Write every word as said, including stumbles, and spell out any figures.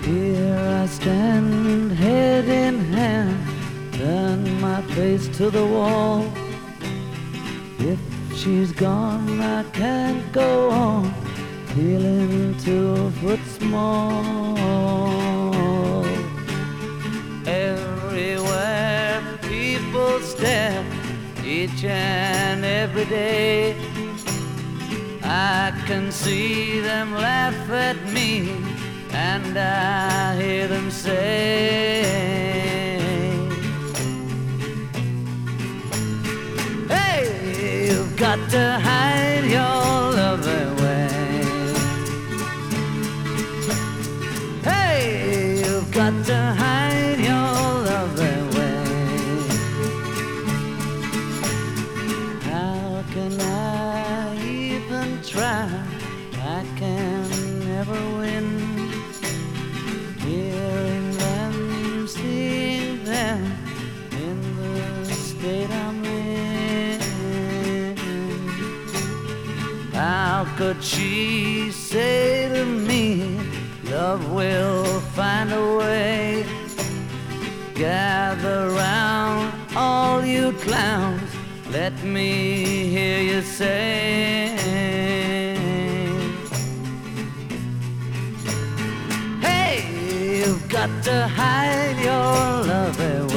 Here I stand, head in hand, turn my face to the wall. If she's gone, I can't go on, feeling two foot small. Everywhere people stare, each and every day, I can see them laugh at me, and I hear them say, hey, you've got to hide your love away. Hey, you've got to hide your love away. How can I even try? I can never win. Hearing them, seeing them in the state I'm in. How could she say to me, love will find a way? Gather round, all you clowns, let me hear you say, you've got to hide your love away.